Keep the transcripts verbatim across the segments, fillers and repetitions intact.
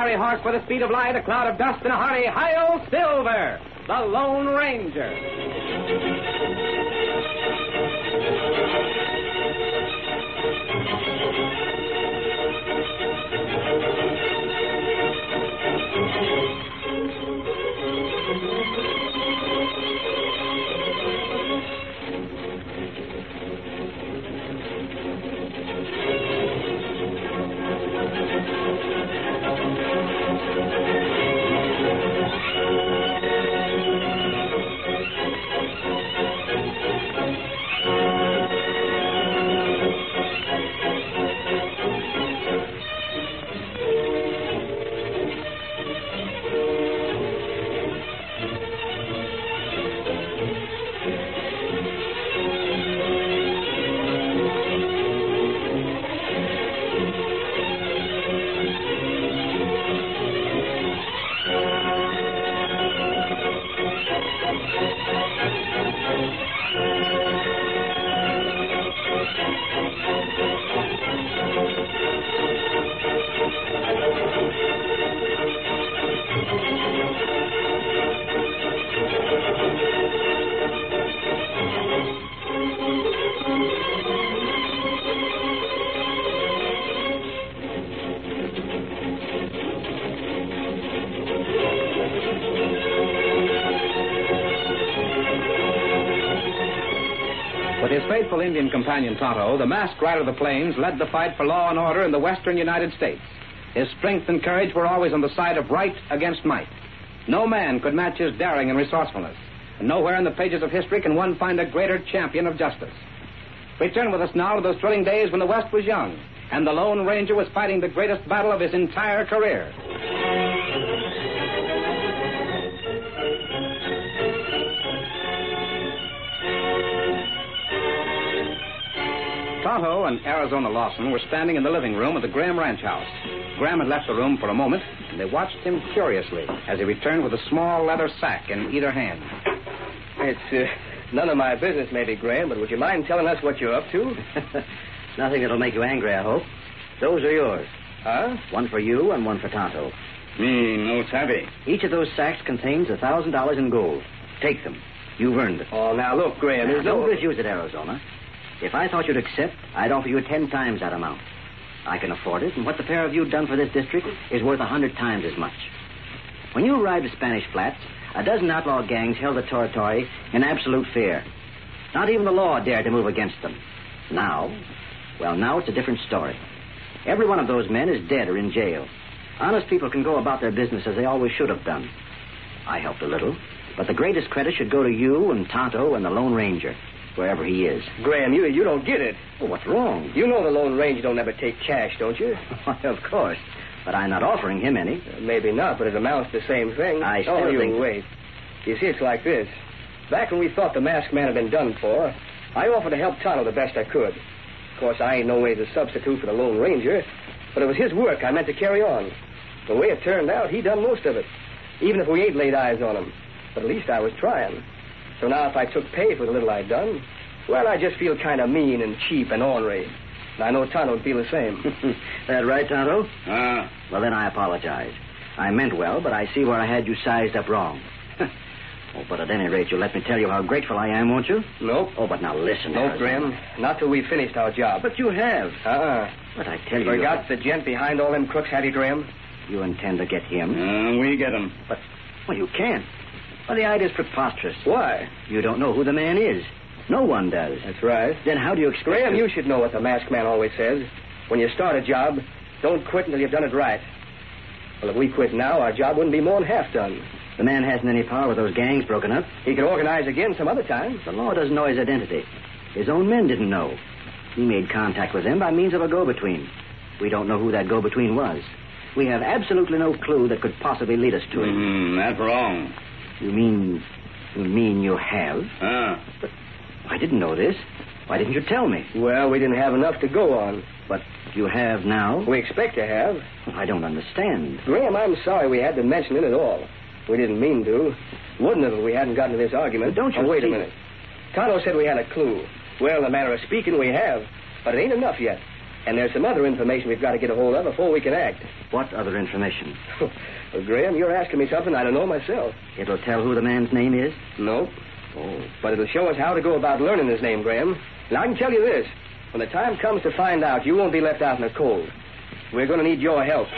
fiery horse with the speed of light, a cloud of dust, and a hearty Hi-Yo Silver, the Lone Ranger. With his faithful Indian companion Tonto, the masked rider of the plains led the fight for law and order in the western United States. His strength and courage were always on the side of right against might. No man could match his daring and resourcefulness, and nowhere in the pages of history can one find a greater champion of justice. Return with us now to those thrilling days when the West was young, and the Lone Ranger was fighting the greatest battle of his entire career. Tonto and Arizona Lawson were standing in the living room of the Graham ranch house. Graham had left the room for a moment, and they watched him curiously as he returned with a small leather sack in either hand. It's uh, none of my business, maybe, Graham, but would you mind telling us what you're up to? Nothing that'll make you angry, I hope. Those are yours. Huh? One for you and one for Tonto. Me no savvy. Each of those sacks contains a thousand dollars in gold. Take them. You've earned it. Oh, now, look, Graham, there's Don't no... refuse it, Arizona. If I thought you'd accept, I'd offer you ten times that amount. I can afford it, and what the pair of you done for this district is worth a hundred times as much. When you arrived at Spanish Flats, a dozen outlaw gangs held the territory in absolute fear. Not even the law dared to move against them. Now, well, now it's a different story. Every one of those men is dead or in jail. Honest people can go about their business as they always should have done. I helped a little, but the greatest credit should go to you and Tonto and the Lone Ranger, wherever he is. Graham, you you don't get it. Well, what's wrong? You know the Lone Ranger don't ever take cash, don't you? Why, of course. But I'm not offering him any. Uh, maybe not, but it amounts to the same thing. I still oh, you think... wait. You see, it's like this. Back when we thought the masked man had been done for, I offered to help Tonto the best I could. Of course, I ain't no way to substitute for the Lone Ranger, but it was his work I meant to carry on. The way it turned out, he done most of it, even if we ain't laid eyes on him. But at least I was trying. So now if I took pay for the little I'd done, well, I just feel kind of mean and cheap and ornery. And I know Tonto would feel the same. That right, Tonto? Ah. Well, then I apologize. I meant well, but I see where I had you sized up wrong. Oh, but at any rate, you'll let me tell you how grateful I am, won't you? Nope. Oh, but now listen, Nope, Arizona. Graham. Not till we've finished our job. But you have. Uh-uh. But I tell you... Forgot the gent behind all them crooks, have you, Graham? You intend to get him? Uh, we get him. But, well, you can't. Well, the idea's preposterous. Why? You don't know who the man is. No one does. That's right. Then how do you expect... Graham, to... you should know what the masked man always says. When you start a job, don't quit until you've done it right. Well, if we quit now, our job wouldn't be more than half done. The man hasn't any power with those gangs broken up. He could organize again some other time. The law doesn't know his identity. His own men didn't know. He made contact with them by means of a go-between. We don't know who that go-between was. We have absolutely no clue that could possibly lead us to him. Mm, that's wrong. You mean... You mean you have? Ah. But I didn't know this. Why didn't you tell me? Well, we didn't have enough to go on. But you have now? We expect to have. Well, I don't understand. Graham, I'm sorry we had to mention it at all. We didn't mean to. Wouldn't have if we hadn't gotten to this argument. But don't you oh, wait see... a minute. Tonto said we had a clue. Well, in a manner of speaking, we have. But it ain't enough yet. And there's some other information we've got to get a hold of before we can act. What other information? Well, Graham, you're asking me something I don't know myself. It'll tell who the man's name is? No. Oh. But it'll show us how to go about learning his name, Graham. And I can tell you this. When the time comes to find out, you won't be left out in the cold. We're going to need your help.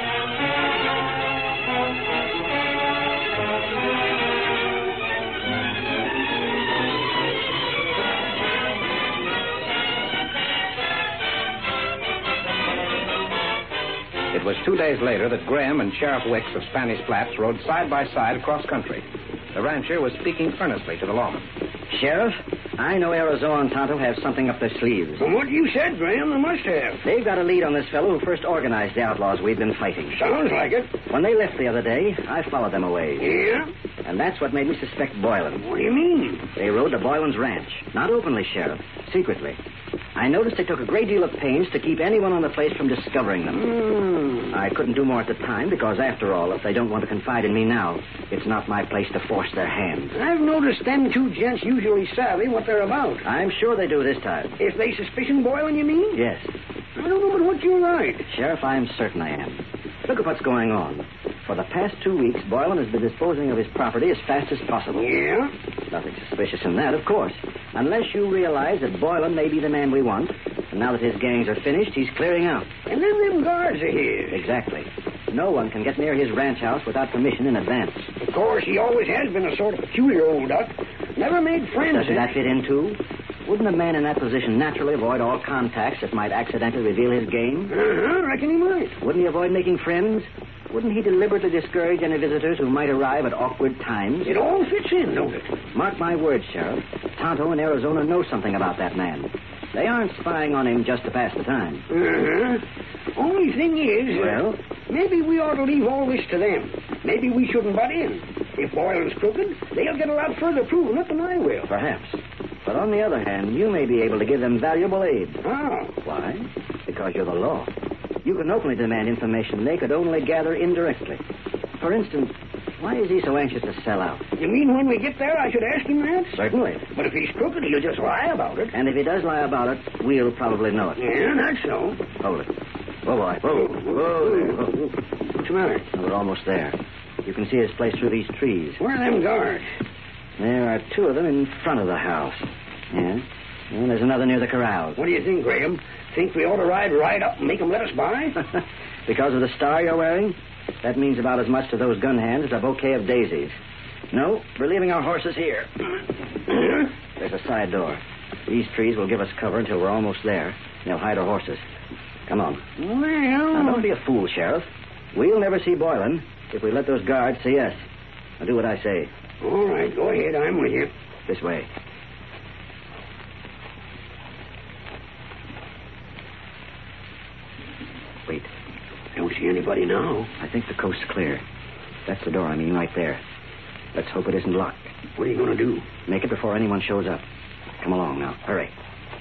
It was two days later that Graham and Sheriff Wicks of Spanish Flats rode side by side across country. The rancher was speaking earnestly to the lawman. Sheriff, I know Arizona and Tonto have something up their sleeves. From what you said, Graham, they must have. They've got a lead on this fellow who first organized the outlaws we've been fighting. Sounds like it. When they left the other day, I followed them away. Yeah? And that's what made me suspect Boylan. What do you mean? They rode to Boylan's ranch. Not openly, Sheriff. Secretly. I noticed they took a great deal of pains to keep anyone on the place from discovering them. Mm. I couldn't do more at the time because, after all, if they don't want to confide in me now, it's not my place to force their hand. I've noticed them two gents usually savvy what they're about. I'm sure they do this time. If they suspicion Boylan, you mean? Yes. I don't know but what you're right. Sheriff, I'm certain I am. Look at what's going on. For the past two weeks, Boylan has been disposing of his property as fast as possible. Yeah? Nothing suspicious in that, of course. Unless you realize that Boylan may be the man we want, and now that his gangs are finished, he's clearing out. And then them guards are here. Exactly. No one can get near his ranch house without permission in advance. Of course, he always has been a sort of peculiar old duck. Never made friends. Doesn't that fit in, too? Wouldn't a man in that position naturally avoid all contacts that might accidentally reveal his game? Uh-huh, reckon he might. Wouldn't he avoid making friends? Wouldn't he deliberately discourage any visitors who might arrive at awkward times? It all fits in, don't it? Mark my words, Sheriff. Tonto and Arizona know something about that man. They aren't spying on him just to pass the time. Uh-huh. Only thing is... Well? Uh, maybe we ought to leave all this to them. Maybe we shouldn't butt in. If Boylan's crooked, they'll get a lot further proving it than I will. Perhaps. But on the other hand, you may be able to give them valuable aid. How? Why? Because you're the law. You can openly demand information they could only gather indirectly. For instance, why is he so anxious to sell out? You mean when we get there I should ask him that? Certainly. But if he's crooked, he'll just lie about it. And if he does lie about it, we'll probably know it. Yeah, that's so. Hold it. Whoa, boy. Whoa. Whoa. Whoa. What's the matter? Well, we're almost there. You can see his place through these trees. Where are them guards? There are two of them in front of the house. Yeah. And there's another near the corrals. What do you think, Graham? Think we ought to ride right up and make them let us by? Because of the star you're wearing? That means about as much to those gun hands as a bouquet of daisies. No, we're leaving our horses here. There's a side door. These trees will give us cover until we're almost there. They'll hide our horses. Come on. Well... Now, don't be a fool, Sheriff. We'll never see Boylan if we let those guards see us. Now, do what I say. All right, go ahead. I'm with you. This way. Wait. Don't see anybody now. I think the coast's clear. That's the door, I mean, right there. Let's hope it isn't locked. What are you going to do? Make it before anyone shows up. Come along now. Hurry.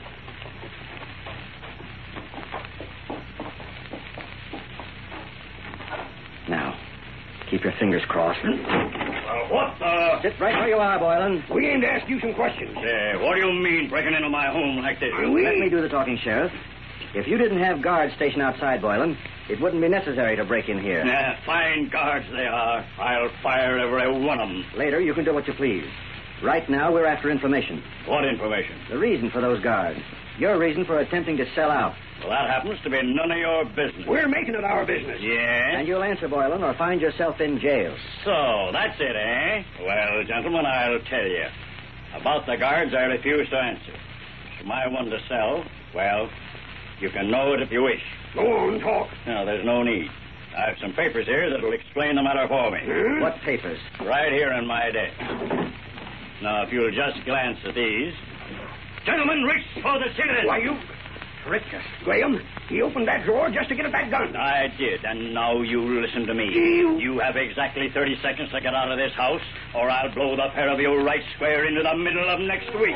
Now, keep your fingers crossed. Well, what the... Sit right where you are, Boylan. We aim to ask you some questions. Say, what do you mean breaking into my home like this? Are we? Let me do the talking, Sheriff. If you didn't have guards stationed outside, Boylan, it wouldn't be necessary to break in here. Yeah, fine guards they are. I'll fire every one of them. Later, you can do what you please. Right now, we're after information. What information? The reason for those guards. Your reason for attempting to sell out. Well, that happens to be none of your business. We're making it our business. Yeah? And you'll answer, Boylan, or find yourself in jail. So, that's it, eh? Well, gentlemen, I'll tell you. About the guards, I refuse to answer. It's my one to sell. Well, you can know it if you wish. Go on, talk. No, there's no need. I have some papers here that will explain the matter for me. Huh? What papers? Right here in my desk. Now, if you'll just glance at these. Gentlemen, reach for the cigarette. Why, you... Tricked us. Graham, he opened that drawer just to get at that gun. I did, and now you listen to me. You... You have exactly thirty seconds to get out of this house, or I'll blow the pair of you right square into the middle of next week.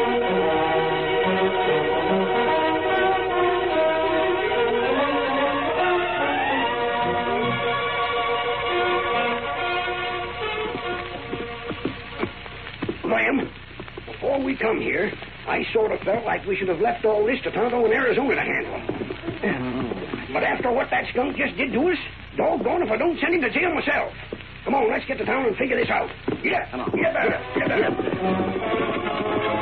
Graham, before we come here, I sort of felt like we should have left all this to Tonto and Arizona to handle. But after what that skunk just did to us, doggone if I don't send him to jail myself. Come on, let's get to town and figure this out. Yeah, Come on. Get better. Get better.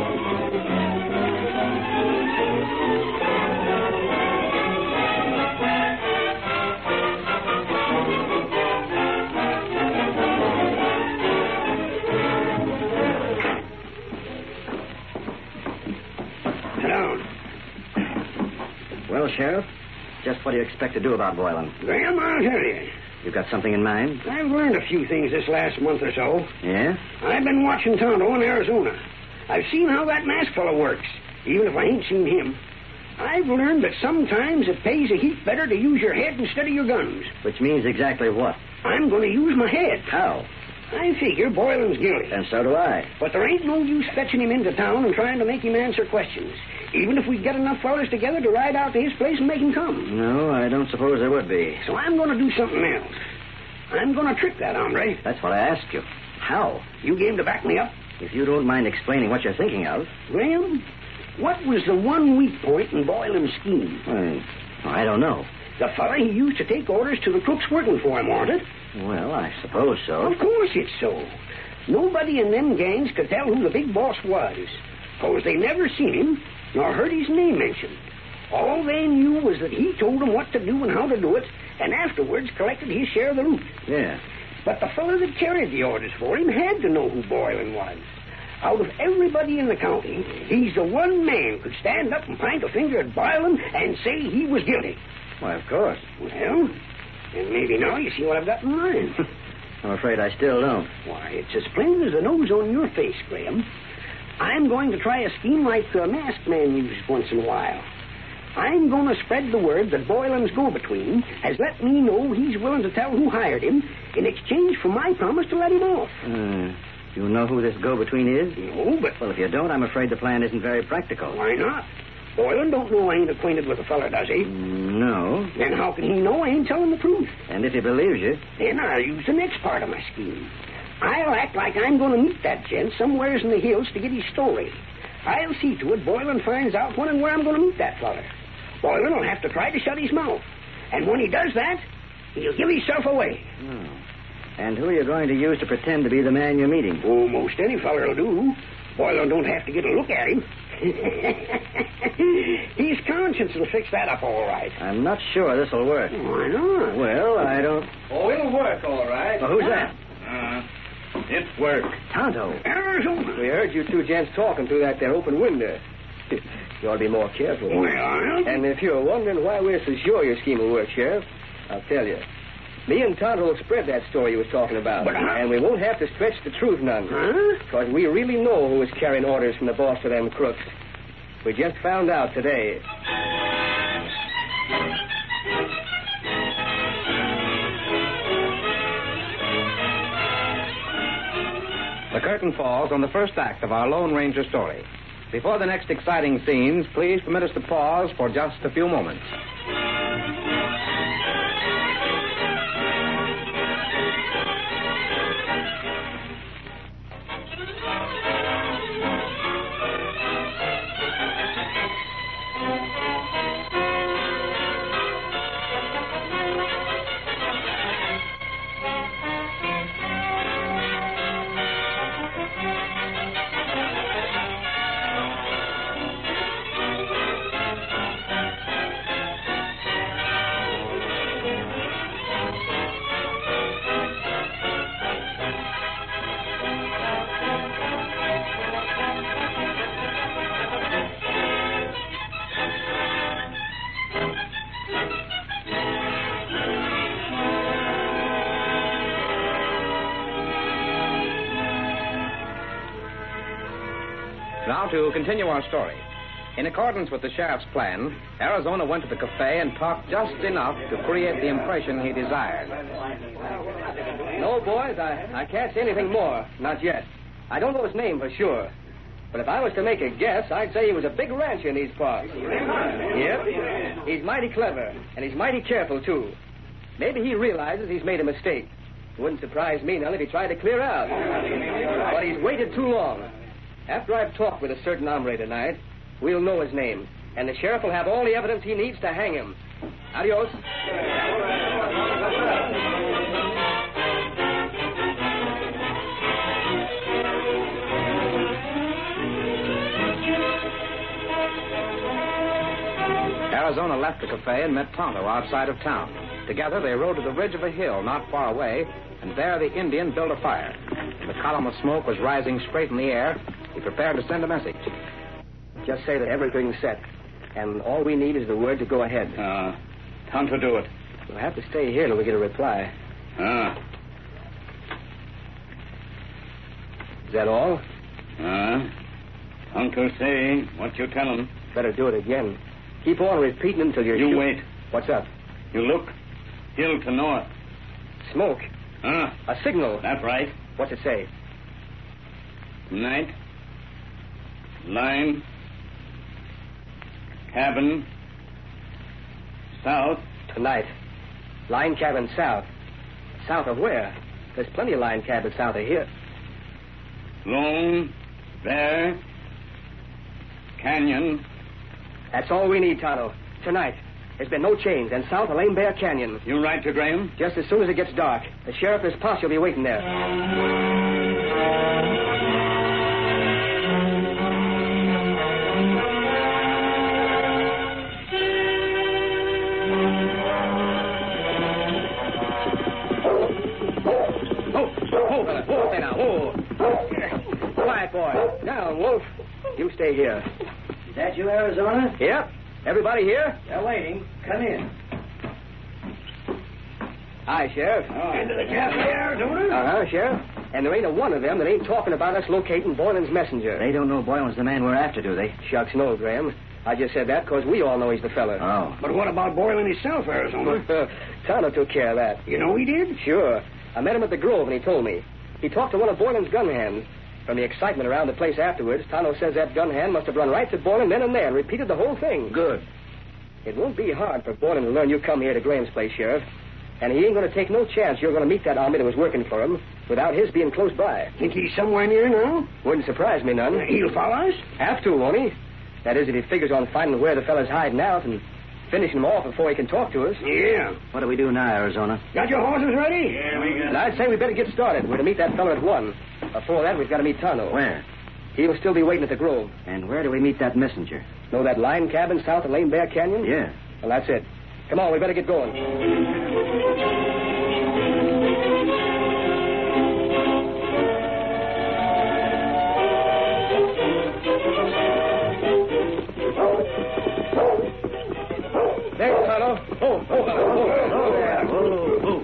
Sit down. Well, Sheriff, just what do you expect to do about Boylan? Graham, I'll tell you. You got something in mind? I've learned a few things this last month or so. Yeah? I've been watching Tonto in Arizona. I've seen how that masked fellow works, even if I ain't seen him. I've learned that sometimes it pays a heap better to use your head instead of your guns. Which means exactly what? I'm going to use my head. How? I figure Boylan's guilty. And so do I. But there ain't no use fetching him into town and trying to make him answer questions, even if we get enough fellas together to ride out to his place and make him come. No, I don't suppose there would be. So I'm going to do something else. I'm going to trick that hombre. That's what I asked you. How? You game to back me up? If you don't mind explaining what you're thinking of. Graham, what was the one weak point in Boylan's scheme? Well, I don't know. The fella he used to take orders to the crooks working for him, wasn't it? Well, I suppose so. Of course it's so. Nobody in them gangs could tell who the big boss was, because they never seen him nor heard his name mentioned. All they knew was that he told them what to do and how to do it, and afterwards collected his share of the loot. Yeah. But the fellow that carried the orders for him had to know who Boylan was. Out of everybody in the county, he's the one man could stand up and point a finger at Boylan and say he was guilty. Why, of course. Well, and maybe now you see what I've got in mind. I'm afraid I still don't. Why, it's as plain as the nose on your face, Graham. I'm going to try a scheme like the masked man uses once in a while. I'm going to spread the word that Boylan's go-between has let me know he's willing to tell who hired him in exchange for my promise to let him off. Uh, do you know who this go-between is? No, but... Well, if you don't, I'm afraid the plan isn't very practical. Why not? Boylan don't know I ain't acquainted with the fella, does he? No. Then how can he know I ain't telling the truth? And if he believes you... Then I'll use the next part of my scheme. I'll act like I'm going to meet that gent somewheres in the hills to get his story. I'll see to it Boylan finds out when and where I'm going to meet that fella. Boylan will have to try to shut his mouth. And when he does that, he'll give himself away. Oh. And who are you going to use to pretend to be the man you're meeting? Oh, most any feller will do. Boylan don't have to get a look at him. His conscience will fix that up all right. I'm not sure this'll work. Why not? Well, I don't... Oh, it'll work, all right. Well, who's that? Uh, it's work. Tonto. Arizona. We heard you two gents talking through that there open window. You ought to be more careful. Well, I'll... And if you're wondering why we're so sure your scheme will work, Sheriff, I'll tell you. Me and Tonto will spread that story you was talking about. But how- And we won't have to stretch the truth none. Huh? Because we really know who was carrying orders from the boss of them crooks. We just found out today. The curtain falls on the first act of our Lone Ranger story. Before the next exciting scenes, please permit us to pause for just a few moments. Now to continue our story. In accordance with the sheriff's plan, Arizona went to the cafe and talked just enough to create the impression he desired. No, boys, I, I can't say anything more. Not yet. I don't know his name for sure. But if I was to make a guess, I'd say he was a big rancher in these parts. Yep. He's mighty clever, and he's mighty careful, too. Maybe he realizes he's made a mistake. It wouldn't surprise me none if he tried to clear out. But he's waited too long. After I've talked with a certain hombre tonight, we'll know his name. And the sheriff will have all the evidence he needs to hang him. Adios. Arizona left the cafe and met Tonto outside of town. Together, they rode to the ridge of a hill not far away, and there the Indian built a fire. The column of smoke was rising straight in the air. He prepared to send a message. Just say that everything's set, and all we need is the word to go ahead. Uh, Tonto do it. We'll have to stay here till we get a reply. Ah. Is that all? Uh, Tonto say what you tell him. Better do it again. Keep on repeating until you're You sure. wait. What's up? You look. Hill to north. Smoke. Ah, A signal. that right. What's it say? Night. Line. Cabin. South. Tonight. Line cabin south. South of where? There's plenty of line cabins south of here. Lone. Bear. Canyon. That's all we need, Tonto. Tonight. There's been no change, and south of Lame Bear Canyon. You ride to Graham? Just as soon as it gets dark. The sheriff and his posse will be waiting there. Oh, oh, fella. Oh, there now. Oh. Quiet, boy. Down, Wolf. You stay here. Is that you, Arizona? Yep. Everybody here? They're waiting. Come in. Hi, Sheriff. Oh. Into the cafe, Arizona? Uh-huh, Sheriff. And there ain't a one of them that ain't talking about us locating Boylan's messenger. They don't know Boylan's the man we're after, do they? Shucks, no, Graham. I just said that because we all know he's the fella. Oh. But what about Boylan himself, Arizona? Tonto took care of that. You know he did? Sure. I met him at the Grove, and he told me. He talked to one of Boylan's gun hands. From the excitement around the place afterwards, Tonto says that gun hand must have run right to Boylan then and there and repeated the whole thing. Good. It won't be hard for Boylan to learn you come here to Graham's place, Sheriff. And he ain't going to take no chance you're going to meet that army that was working for him without his being close by. Think he's somewhere near now? Wouldn't surprise me none. He'll follow us? Have to, won't he? That is, if he figures on finding where the fella's hiding out and finishing him off before he can talk to us. Yeah. What do we do now, Arizona? Got your horses ready? Yeah, we And got I'd say we better get started. We're to meet that fella at one. Before that, we've got to meet Tonto. Where? He'll still be waiting at the Grove. And where do we meet that messenger? Know that line cabin south of Lame Bear Canyon? Yeah. Well, that's it. Come on, we better get going. There, Tonto. Oh, oh, oh, oh, there. Whoa, whoa.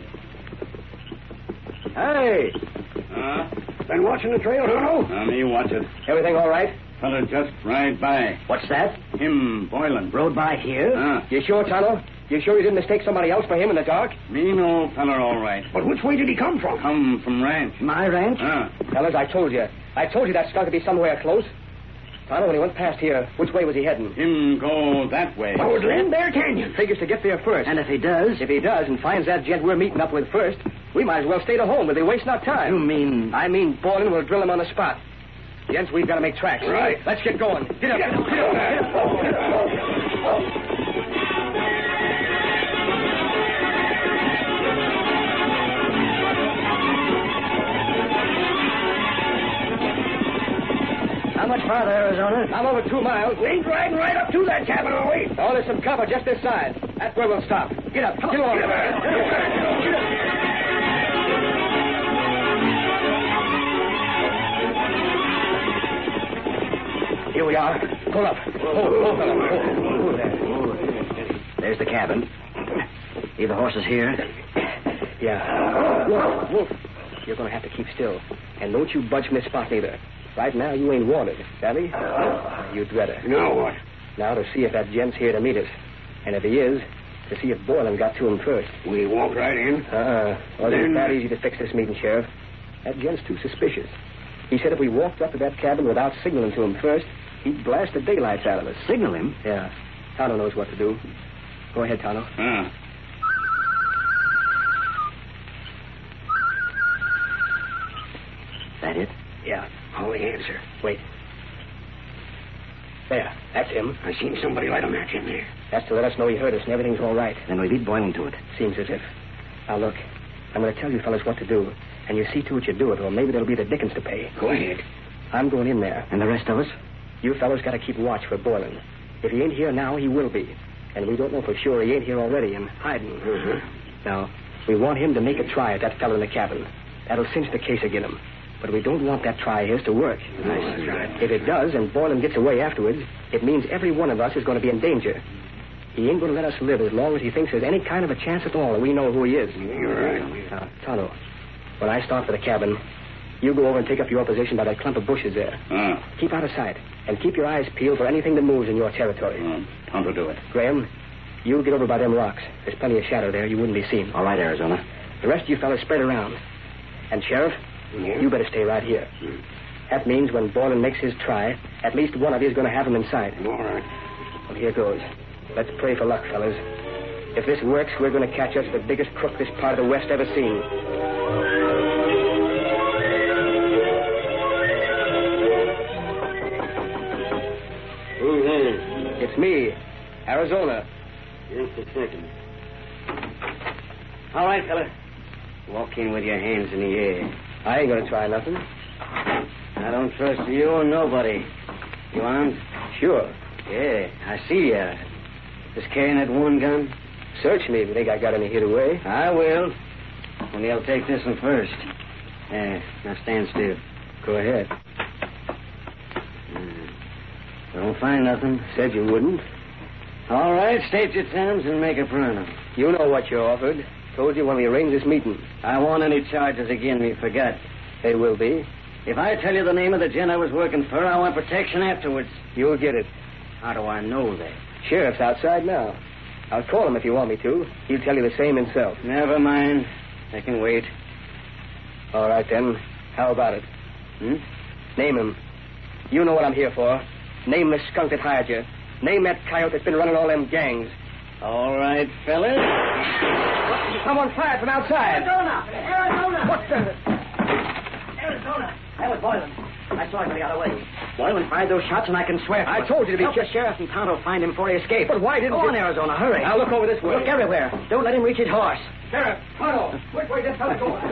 Hey! Uh, Been watching the trail, Tonto? now me watch it. Everything all right? Fella just ride by. What's that? Him, Boylan. Rode by here? Ah, You sure, Tonto? You sure you didn't mistake somebody else for him in the dark? me know fella all right. But which way did he come from? Come from ranch. My ranch? Ah, Fellas, I told you. I told you that skunk would be somewhere close. Tonto, when he went past here, which way was he heading? him go that way. Toward Lame Bear Canyon. Figures to get there first. And if he does? If he does and finds that gent we're meeting up with first, we might as well stay at home. We'll be wasting our time. You mean... I mean, Boylan will drill him on the spot. Gents, we've got to make tracks. Right. Let's get going. Get up. Get up. Get up. Get up. Get up. How much farther, Arizona? I'm over two miles. We ain't riding right up to that cabin, are we? Oh, there's some cover just this side. That's where we'll stop. Get up. Get along. Get up. Get up. Here we are. Pull up. Oh, oh, fella. Oh, oh, there. There's the cabin. Leave the horses here. Yeah. Wolf, Wolf, you're going to have to keep still. And don't you budge from this spot neither. Right now, you ain't wanted, savvy? You'd better. Now what? Now to see if that gent's here to meet us. And if he is, to see if Boylan got to him first. We walk right in. Uh-uh. Well, Then- it's not easy to fix this meeting, Sheriff. That gent's too suspicious. He said if we walked up to that cabin without signaling to him first, he'd blast the daylights out of us. Signal him? Yeah. Tonto knows what to do. Go ahead, Tonto. Ah. That it? Yeah. I'll answer. Wait. There. That's him. I seen somebody light a match in there. That's to let us know he heard us and everything's all right. Then we beat Boylan to it. Seems as if. Now, look, I'm going to tell you fellas what to do, and you see to it you do it, or maybe there'll be the dickens to pay. Go ahead. I'm going in there. And the rest of us? You fellas got to keep watch for Boylan. If he ain't here now, he will be. And we don't know for sure he ain't here already and hiding. Uh-huh. Now, we want him to make a try at that fellow in the cabin. That'll cinch the case against him. But we don't want that try of his to work. Nice try. If it does, and Boylan gets away afterwards, it means every one of us is going to be in danger. He ain't going to let us live as long as he thinks there's any kind of a chance at all that we know who he is. You're right. Now, Tonto, when I start for the cabin, you go over and take up your position by that clump of bushes there. Uh, Keep out of sight, and keep your eyes peeled for anything that moves in your territory. uh, Tonto do it. Graham, you get over by them rocks. There's plenty of shadow there. You wouldn't be seen. All right, Arizona. The rest of you fellas spread around. And, Sheriff, Yeah? you better stay right here. Hmm. That means when Boylan makes his try, at least one of you is going to have him in sight. All right. Well, here goes. Let's pray for luck, fellas. If this works, we're going to catch us the biggest crook this part of the West ever seen. Who's in? It's me, Arizona. Just a second. All right, fella. Walk in with your hands in the air. I ain't going to try nothing. I don't trust you or nobody. You armed? Sure. Yeah, I see ya. Just carrying that one gun? Search me if you think I got any hid away. I will. Only I'll take this one first. Yeah, now stand still. Go ahead. Mm. Don't find nothing. Said you wouldn't. All right, state your terms and make a pronto. You know what you're offered. Told you when we arranged this meeting. I want any charges again me forgot. They will be. If I tell you the name of the gent I was working for, I want protection afterwards. You'll get it. How do I know that? Sheriff's outside now. I'll call him if you want me to. He'll tell you the same himself. Never mind. I can wait. All right, then. How about it? Hmm? Name him. You know what I'm here for. Name the skunk that hired you. Name that coyote that's been running all them gangs. All right, fellas. Someone fired from outside. Arizona! Arizona! What the... Arizona! That was Boylan. I saw him when he got away. Boylan fired those shots, and I can swear to I it. told you to be Help the sheriff and Tonto find him before he escaped. But why didn't Go you... on, Arizona, hurry. I'll look over this way. Look everywhere. Don't let him reach his horse. Sheriff, Tonto, which way this fellow going?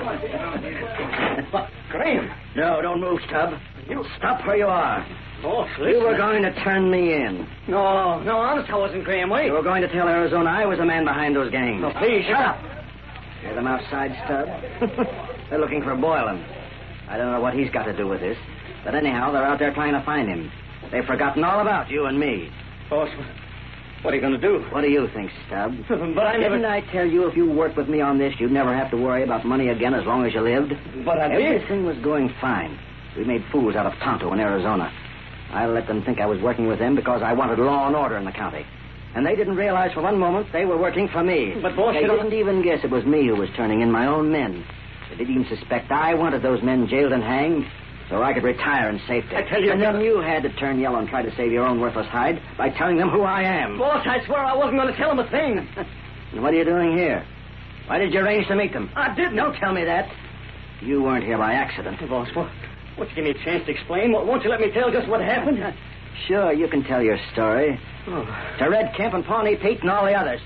Graham. No, don't move, Stubb. You stop where you are. Oh, You were going to turn me in. No, no, honest, I wasn't Graham. Wait. You were going to tell Arizona I was the man behind those gangs. No, please, Shut up. Hear them outside, Stubb? They're looking for Boylan. I don't know what he's got to do with this. But anyhow, they're out there trying to find him. They've forgotten all about you and me. Boss, what are you going to do? What do you think, Stubb? But I never... Didn't I tell you if you worked with me on this, you'd never have to worry about money again as long as you lived? But I did. Everything was going fine. We made fools out of Tonto in Arizona. I let them think I was working with them because I wanted law and order in the county. And they didn't realize for one moment they were working for me. But, boss, they you don't... didn't even guess it was me who was turning in my own men. They didn't even suspect I wanted those men jailed and hanged so I could retire in safety. I tell you... And then you had to turn yellow and try to save your own worthless hide by telling them who I am. Boss, I swear I wasn't going to tell him a thing. And what are you doing here? Why did you arrange to meet them? I didn't. Don't tell me that. You weren't here by accident. Boss, what? Won't you give me a chance to explain? Won't you let me tell just what happened? Sure, you can tell your story. Oh. To Red Kemp and Pawnee Pete and all the others.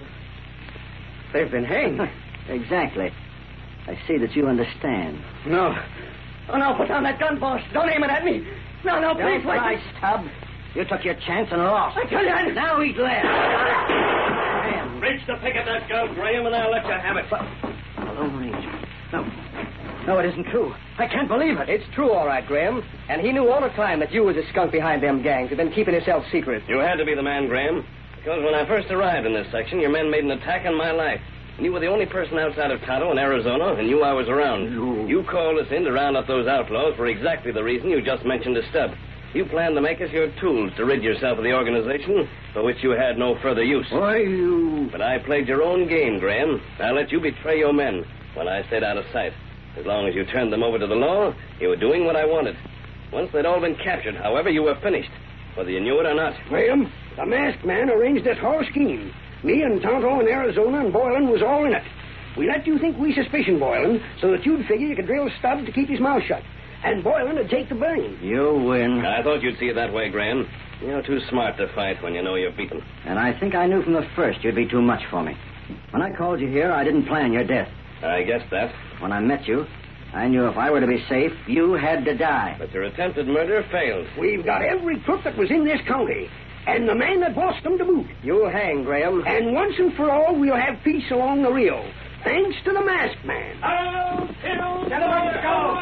They've been hanged. Exactly. I see that you understand. No. Oh, no, put down that gun, boss. Don't aim it at me. No, no, please, Don't wait. cry, Stubb. You took your chance and lost. I tell you, I... Now eat less. Graham. Reach the pick of that gun, Graham, and I'll let you have it. The Lone Ranger. No. No, it isn't true. I can't believe it. It's true, all right, Graham. And he knew all the time that you was a skunk behind them gangs and been keeping yourself secret. You had to be the man, Graham. Because when I first arrived in this section, your men made an attack on my life. And you were the only person outside of Tonto in Arizona and knew I was around. No. You called us in to round up those outlaws for exactly the reason you just mentioned to Stubb. You planned to make us your tools to rid yourself of the organization for which you had no further use. Why, you... But I played your own game, Graham. I let you betray your men when I stayed out of sight. As long as you turned them over to the law, you were doing what I wanted. Once they'd all been captured, however, you were finished, whether you knew it or not. Graham, the masked man arranged this whole scheme. Me and Tonto and Arizona and Boylan was all in it. We let you think we suspicion Boylan so that you'd figure you could drill Stubbs to keep his mouth shut. and Boylan would take the blame. You win. I thought you'd see it that way, Graham. You're too smart to fight when you know you're beaten. And I think I knew from the first you'd be too much for me. When I called you here, I didn't plan your death. I guessed that. When I met you, I knew if I were to be safe, you had to die. But your attempted murder failed. We've got every crook that was in this county, and the man that bossed them to boot. You'll hang, Graham. And once and for all, we'll have peace along the Rio, thanks to the masked man. I'll kill Gentlemen, go!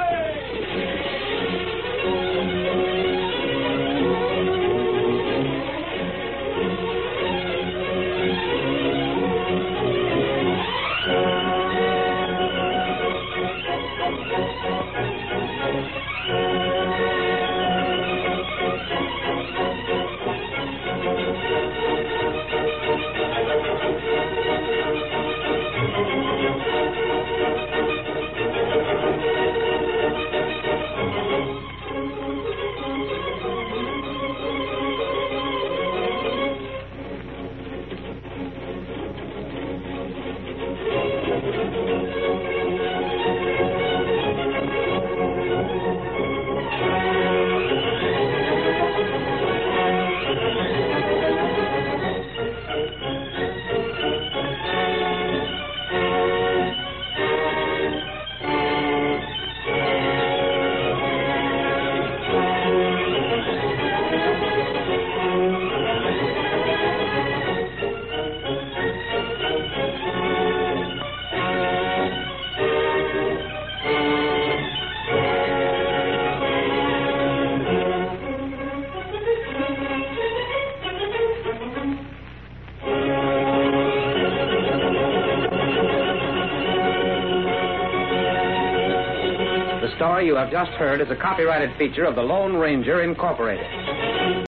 The story you have just heard is a copyrighted feature of the Lone Ranger, Incorporated.